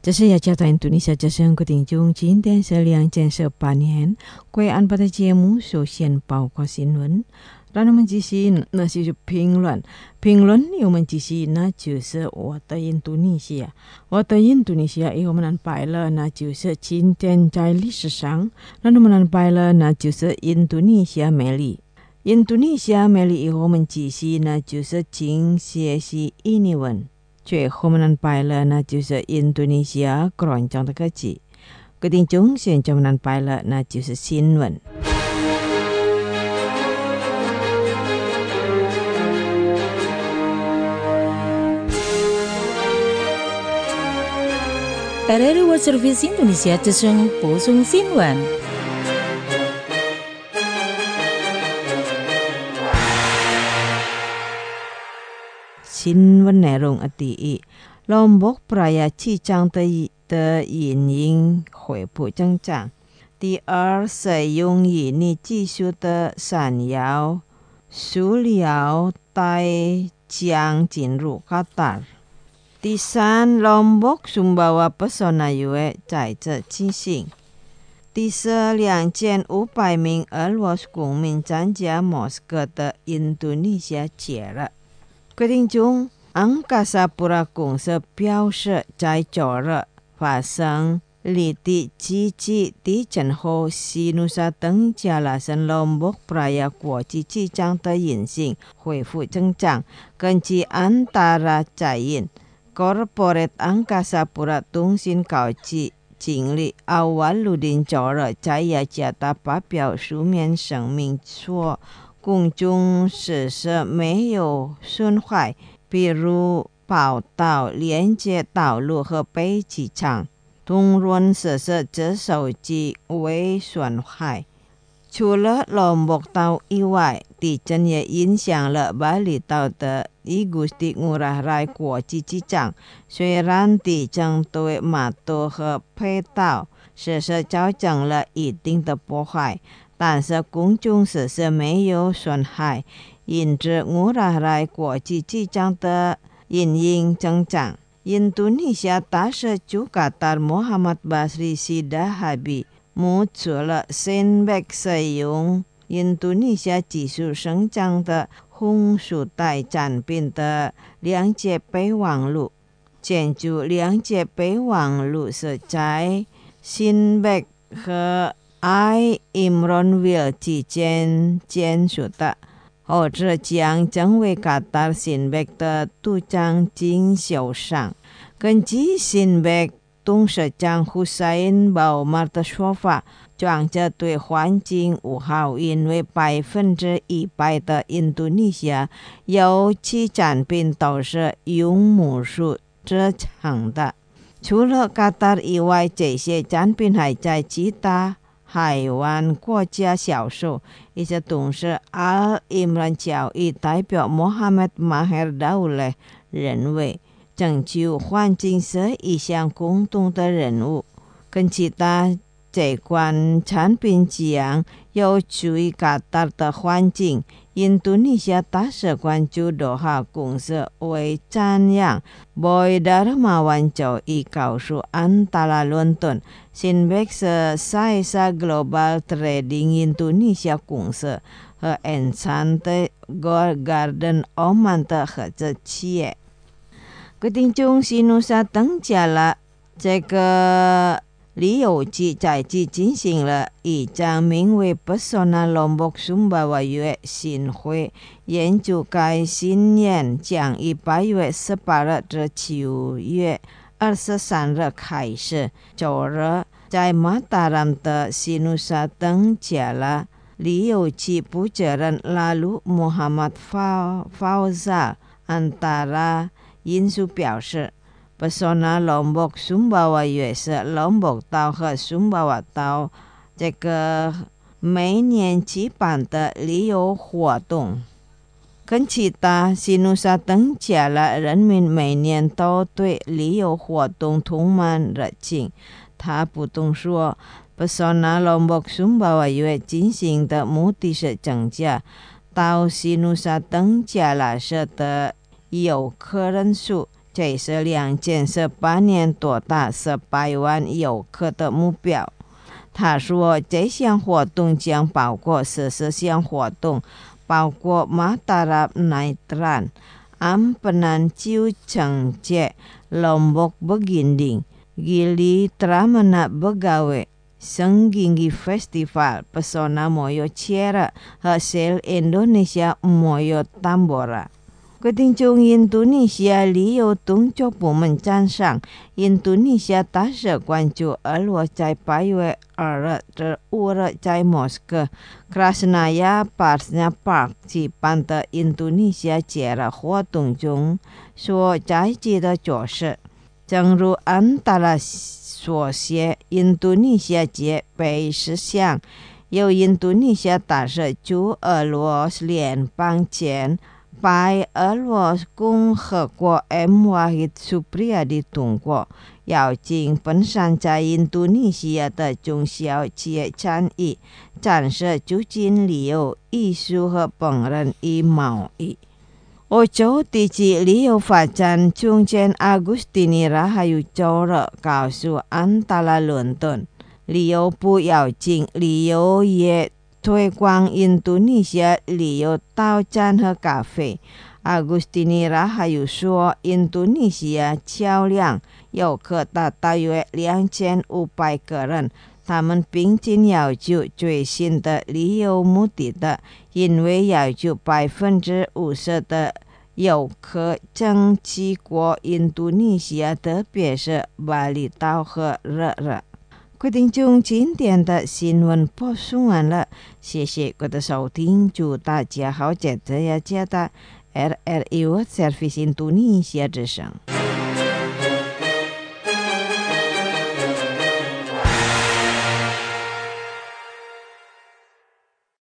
这是雅加达印度尼西亚之声的听众，今天是2018年贵安巴的节目首先报告新闻，让我们继续那些评论我们继续那就是我的印度尼西亚以后我们安排了那就是今天在历史上那我们安排了那就是印度尼西亚美丽以后我们继续那就是经学习印尼文，最后我们安排了那就是印度尼西亚广场的歌曲，各位听众现在我们安排了那就是新闻。 RRI World Service Indonesia cenderung播送新闻。 新闻内容第一， Lombok Praya 气象的原因恢复正常。第二，使用印尼技术的山药塑料袋将进入卡塔。第三， Lombok Sumbawa Pesona Yue 在这进行。第四，2500名俄罗斯公民参加莫斯科的印度尼西亚节了。各位听众，安卡萨布拉公司表示，在周日发生离地七级地震后，西努沙登加拉省 Lombok Praya 国际机场的运行恢复正常。根据安达拉载印 Corporate Angkasa Pura 通信高级经理阿瓦鲁丁周日在雅加达发表书面声明说，公众设施没有损坏，比如跑道、连接道路和北机场。通讯设施则受及未损害。除了龙目岛以外，地震也影响了巴厘岛的Igusti Ngurah Rai 国际机场。虽然地震对码头和配套设施造成了一定的破坏，但是公众设施没有损害，因此 Ngurah Rai 国际机场的营运正常。印度尼西亚大使驻卡塔 Muhammad Basri Sidahabi 目出了 Sinbek 使用印度尼西亚技术生产的红薯袋产品的谅解备忘录。建筑谅解备忘录是在 Sinbek 和 I Imronville 之间签署的，后者将成为卡塔 Sinbek 的独家经销商。根据 Sinbek 董事长 Hussain Baumar 的说法，装置对环境无害，因为100%的印度尼西亚油气产品都是用木薯制成的。除了卡塔以外，这些产品还在其他海湾国家销售。一些董事 Al Imran 交易代表 Mohammad Maher Dauleh 认为，拯救环境是一项共同的任务，跟其他这款产品一样，有助于卡塔的环境。印度尼西亚大使馆驻多哈公司为赞扬 Boy Darmawan 就已告诉安达拉伦敦 Sinbek 是 Saisa Global Trading 印度尼西亚公司和 Enchanted Garden Oman 的合作企业。各位听众，西努沙登加拉这个旅游局在即进行了一场名为 Pesona Lombok Sumbawa Yue 新会，研究该新年将于8月18日至9月23日开始。周日在马达兰的西努沙登加拉旅游局负责人拉鲁穆罕默德Fauzal Antara 因素表示，Pesona Lombok Sumbawa Yue 是 Lombok 岛和 Sumbawa 岛这个每年举办的旅游活动。跟其他西努沙登加拉人民每年都对旅游活动充满热情。他补充说， Pesona Lombok Sumbawa Yue 进行的目的是增加到西努沙登加拉市的游客人数， 这是2018年多达18万游客的目标。他说，这项活动将包括14项活动，包括马达拉奈特兰、Ampenan Ciu Cengce, Lombok Beginding, Gili Tramana Begawe, Senggingi Festival, Pesona Moyo Ciara, Hasil Indonesia Moyo Tambora。决定从印度尼西亚旅游动作部门站上，印度尼西亚大使关注俄罗在8月2日至5日在莫斯科 Krasnaya Parsnya Park 举办的印度尼西亚节日活动中所采取的措施。正如安达拉所写，印度尼西亚节被实现由印度尼西亚大使驻俄罗斯联邦前白俄罗斯共和国 M. Wahid Supriyadi 通过，邀请分散在印度尼西亚的中小企业参与，展示促进旅游、艺术和烹饪与贸易。欧洲地区旅游发展总监 Agustini Rahayu 周日告诉安达拉伦敦，旅游部邀请旅游业推广印度尼西亚旅游到站和咖啡。Agustini Rahayu 说，印度尼西亚销量游客达大约2500个人，他们并且要求最新的旅游目的地，因为要求50%的游客将去过印度尼西亚，特别是巴厘岛和热热。决定中今天的新闻播送完了，谢谢各位的收听，祝大家好，接着要接到 RRI World Service 印度尼西亚之声。